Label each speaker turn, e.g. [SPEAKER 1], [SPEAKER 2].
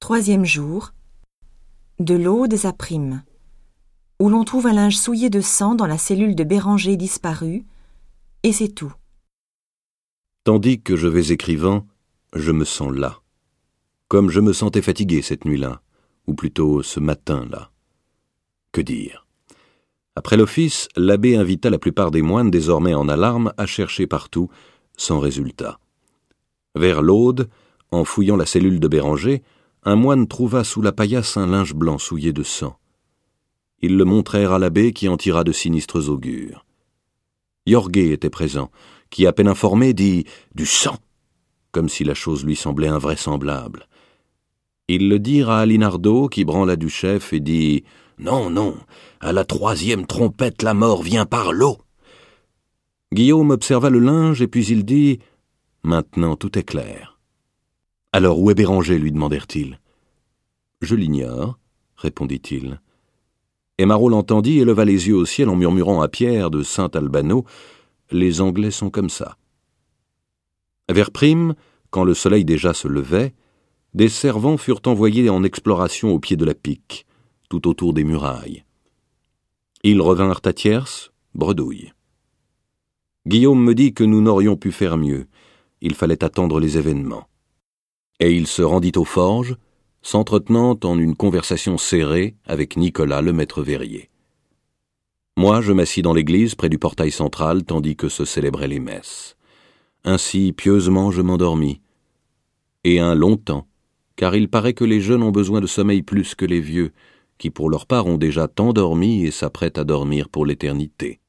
[SPEAKER 1] Troisième jour. De l'Audes à Prime, où l'on trouve un linge souillé de sang dans la cellule de Béranger disparu, et c'est tout.
[SPEAKER 2] Tandis que je vais écrivant, je me sens las. Comme je me sentais fatigué cette nuit-là, ou plutôt ce matin-là. Que dire ? Après l'office, l'abbé invita la plupart des moines désormais en alarme à chercher partout, sans résultat. Vers l'Aude, en fouillant la cellule de Béranger, un moine trouva sous la paillasse un linge blanc souillé de sang. Ils le montrèrent à l'abbé qui en tira de sinistres augures. Jorge était présent, qui, à peine informé, dit « Du sang !» comme si la chose lui semblait invraisemblable. Ils le dirent à Alinardo, qui branla du chef et dit « Non, non, à la troisième trompette la mort vient par l'eau !» Guillaume observa le linge et puis il dit « Maintenant tout est clair. » « Alors où est Béranger ?» lui demandèrent-ils. « Je l'ignore, » répondit-il. Emaro l'entendit et leva les yeux au ciel en murmurant à Pierre de Saint-Albano « Les Anglais sont comme ça. » Vers Prime, quand le soleil déjà se levait, des servants furent envoyés en exploration au pied de la pique, tout autour des murailles. Ils revinrent à Thiers, bredouille. Guillaume me dit que nous n'aurions pu faire mieux, il fallait attendre les événements. Et il se rendit aux forges, s'entretenant en une conversation serrée avec Nicolas, le maître verrier. Moi, je m'assis dans l'église près du portail central tandis que se célébraient les messes. Ainsi, pieusement, je m'endormis. Et un long temps, car il paraît que les jeunes ont besoin de sommeil plus que les vieux, qui pour leur part ont déjà tant dormi et s'apprêtent à dormir pour l'éternité.